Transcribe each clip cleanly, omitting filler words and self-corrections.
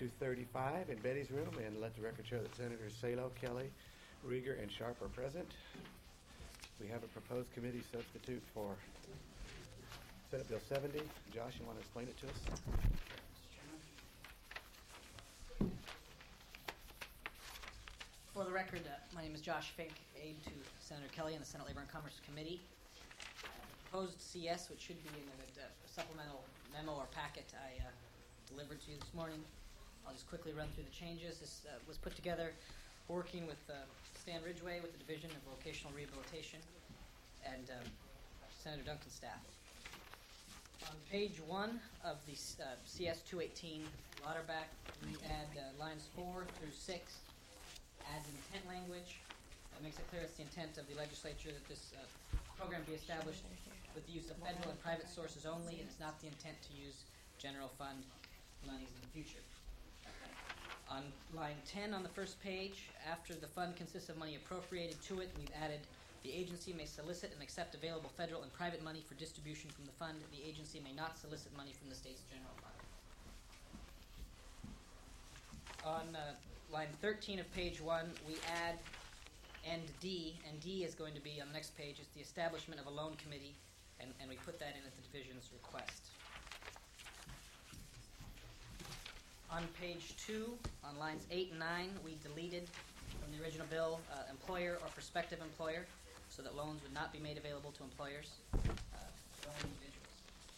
235 in Betty's room, and let the record show that Senators Salo, Kelly, Rieger, and Sharp are present. We have a proposed committee substitute for Senate Bill 70. Josh, you want to explain it to us? For the record, my name is Josh Fink, aide to Senator Kelly and the Senate Labor and Commerce Committee. Proposed CS, which should be in a supplemental memo or packet I delivered to you this morning. I'll just quickly run through the changes. This was put together working with Stan Ridgway with the Division of Vocational Rehabilitation and Senator Duncan's staff. On page 1 of the CS 218 Lauterbach, we add lines 4 through 6 as intent language. That makes it clear it's the intent of the legislature that this program be established with the use of federal and private sources only, and it's not the intent to use general fund monies in the future. On line 10 on the first page, after the fund consists of money appropriated to it, we've added the agency may solicit and accept available federal and private money for distribution from the fund. The agency may not solicit money from the state's general fund. On line 13 of page 1, we add and D is going to be on the next page. It's the establishment of a loan committee, and we put that in at the division's request. On page 2, on lines 8 and 9, we deleted from the original bill employer or prospective employer, so that loans would not be made available to employers or individuals.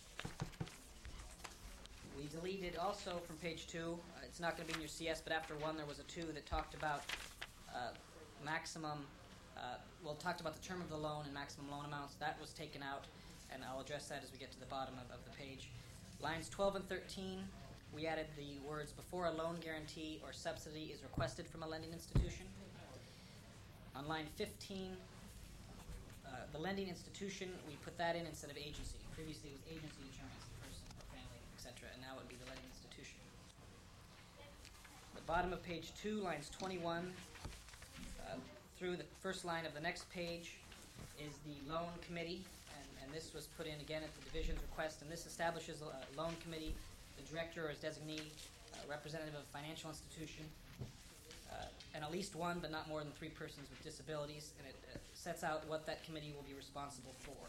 We deleted also from page 2, it's not going to be in your CS, but after 1 there was a 2 that talked about maximum, talked about the term of the loan and maximum loan amounts. That was taken out, and I'll address that as we get to the bottom of the page. Lines 12 and 13, we added the words before a loan guarantee or subsidy is requested from a lending institution. On line 15, the lending institution, we put that in instead of agency. Previously it was agency determines the person or family, etc., and now it would be the lending institution. The bottom of page 2, lines 21 through the first line of the next page is the loan committee, and this was put in again at the division's request, and this establishes a loan committee, the director or his designee, representative of a financial institution, and at least one but not more than 3 persons with disabilities, and it sets out what that committee will be responsible for.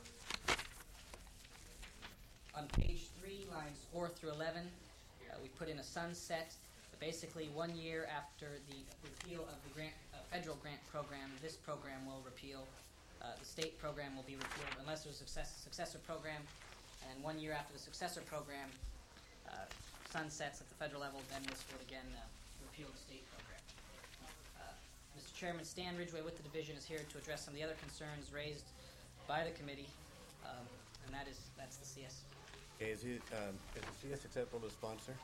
On page 3, lines 4 through 11, we put in a sunset. Basically, 1 year after the repeal of the federal grant program, this program will repeal. The state program will be repealed unless there's a successor program. And 1 year after the successor program sunsets at the federal level, then this will again repeal the state program. Mr. Chairman, Stan Ridgway with the division is here to address some of the other concerns raised by the committee, and that's the CS. Okay, is the CS acceptable to sponsor?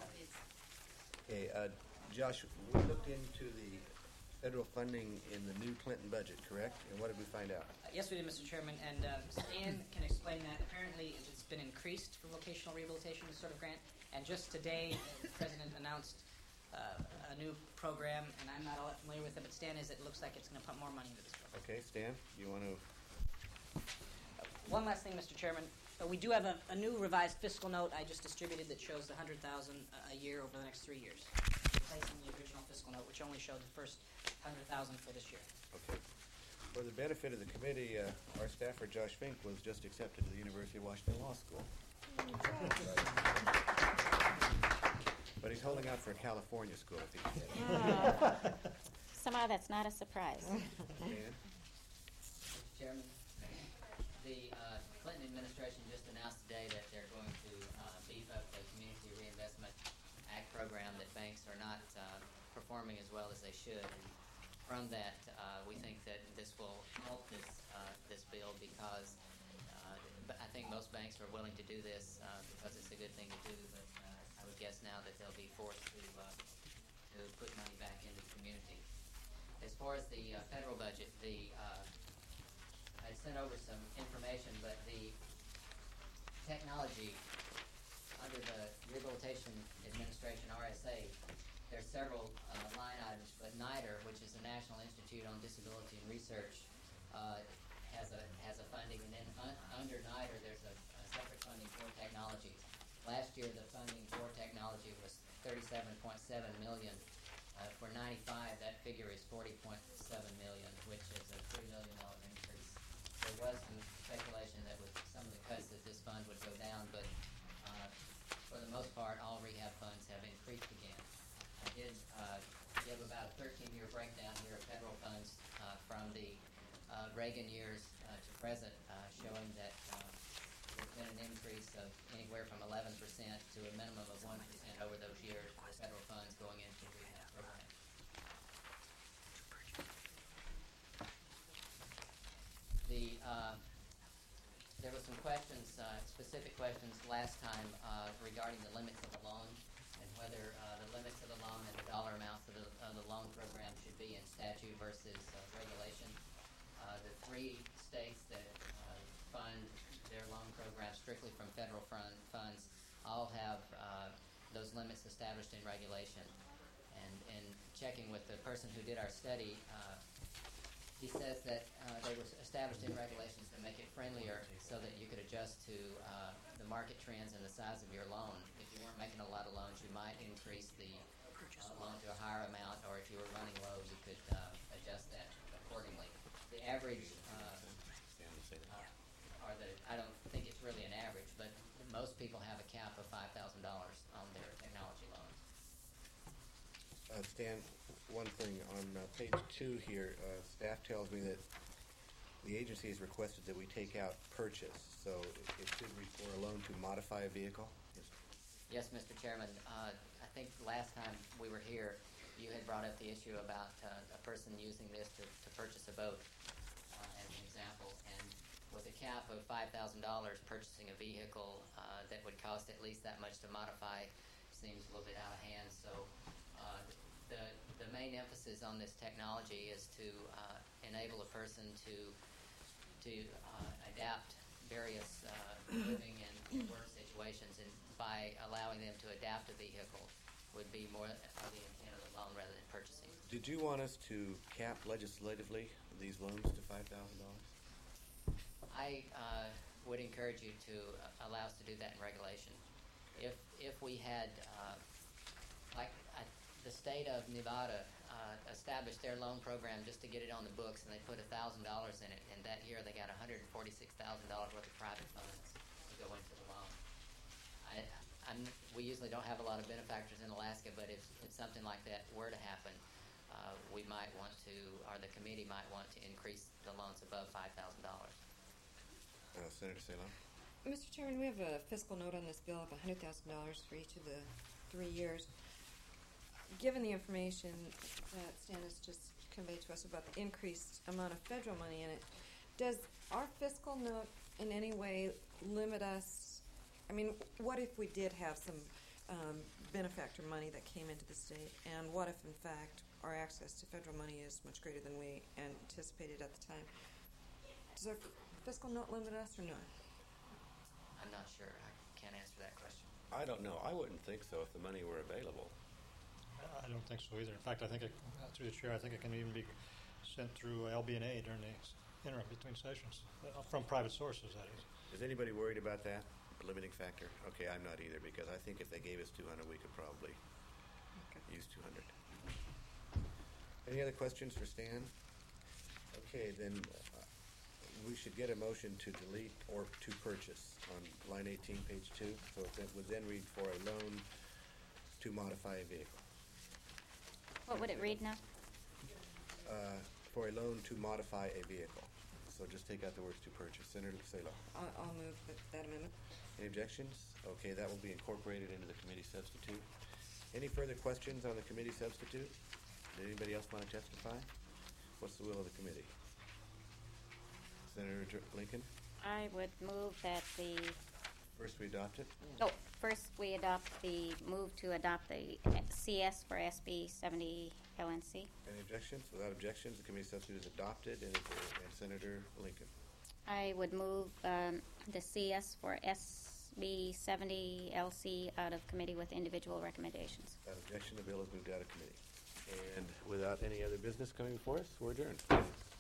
Okay, Josh, we looked into the federal funding in the new Clinton budget, correct? And what did we find out? Yes, we did, Mr. Chairman, and Stan can explain that. Apparently, it's been increased for vocational rehabilitation, this sort of grant, and just today, the President announced a new program, and I'm not all that familiar with it, but Stan it looks like it's going to pump more money into this program. Okay, Stan, you want to... One last thing, Mr. Chairman. We do have a new revised fiscal note I just distributed that shows the $100,000 a year over the next 3 years, replacing the original fiscal note, which only showed the first $100,000 for this year. Okay. For the benefit of the committee, our staffer, Josh Fink, was just accepted to the University of Washington Law School. But he's holding out for a California school. If he can. Somehow that's not a surprise. Dan? Chairman, the Clinton administration just announced today that they're going to beef up the Community Reinvestment Act program, that banks are not performing as well as they should. And from that, we think that this will help this bill because I think most banks are willing to do this because it's a good thing to do, but I would guess now that they'll be forced to put money back into the community. As far as the federal budget, I sent over some information, but the technology under the Rehabilitation Administration, RSA, there's several line items, but NIDR, which is the National Institute on Disability and Research, has a funding, and then under NIDR there's a separate funding for technologies. Last year the funding for technology was 37.7 million. For 95, that figure is 40.7 million, which is a $3 million increase. There was some speculation that with some of the cuts that this fund would go down, but for the most part, all rehab funds have increased again. I did give about a 13-year breakdown here of federal funds from the Reagan years to present, showing that there's been an increase of anywhere from 11% to a minimum of 1% over those years for federal funds going into rehab programs. There were some questions, specific questions last time regarding the limits of the loan and whether the limits of the loan and the dollar amounts of the loan program should be in statute versus regulation. The 3 states that fund their loan program strictly from federal funds all have those limits established in regulation. And in checking with the person who did our study, he says that they were established in regulations to make it friendlier so that you could adjust to the market trends and the size of your loan. If you weren't making a lot of loans, you might increase the loan to a higher amount, or if you were running low, you could adjust that accordingly. The average, I don't think it's really an average, but most people have a cap of $5,000 on their technology loans. Stan, one thing on page 2 here, staff tells me that the agency has requested that we take out purchase, so it should be for a loan to modify a vehicle. Yes, Mr. Chairman. I think last time we were here, you had brought up the issue about a person using this to purchase a boat, as an example. And with a cap of $5,000, purchasing a vehicle that would cost at least that much to modify seems a little bit out of hand. So the main emphasis on this technology is to enable a person to adapt various living and work situations, and by allowing them to adapt a vehicle would be more of the intent of the loan rather than purchasing. Did you want us to cap legislatively these loans to $5,000? I would encourage you to allow us to do that in regulation. If we had, the state of Nevada established their loan program just to get it on the books, and they put $1,000 in it, and that year they got $146,000 worth of private funds to go into the loan. We usually don't have a lot of benefactors in Alaska, but if something like that were to happen, we might want to, or the committee might want to increase the loans above $5,000. Senator Salem. Mr. Chairman, we have a fiscal note on this bill of $100,000 for each of the 3 years. Given the information that Stan has just conveyed to us about the increased amount of federal money in it, does our fiscal note in any way limit us? I mean, what if we did have some benefactor money that came into the state, and what if, in fact, our access to federal money is much greater than we anticipated at the time? Does our fiscal note limit us or not? I'm not sure. I can't answer that question. I don't know. I wouldn't think so if the money were available. I don't think so either. In fact, I think through the chair, I think it can even be sent through LB&A during the interim between sessions, from private sources, that is. Is anybody worried about that limiting factor? Okay, I'm not either, because I think if they gave us 200, we could probably use 200. Any other questions for Stan? Okay, then we should get a motion to delete or to purchase on line 18, page 2. So it would then read for a loan to modify a vehicle. What would it read now? For a loan to modify a vehicle. So just take out the words to purchase. Senator Salem. I'll move that amendment. Any objections? Okay, that will be incorporated into the committee substitute. Any further questions on the committee substitute? Did anybody else want to testify? What's the will of the committee? Senator Lincoln? I would move that the... First we adopt it? Oh, first we move to adopt the CS for SB 70 LNC. Any objections? Without objections, the committee substitute is adopted, and Senator Lincoln. I would move the CS for SB 70 LC out of committee with individual recommendations. Without objection, the bill is moved out of committee. And without any other business coming before us, we're adjourned.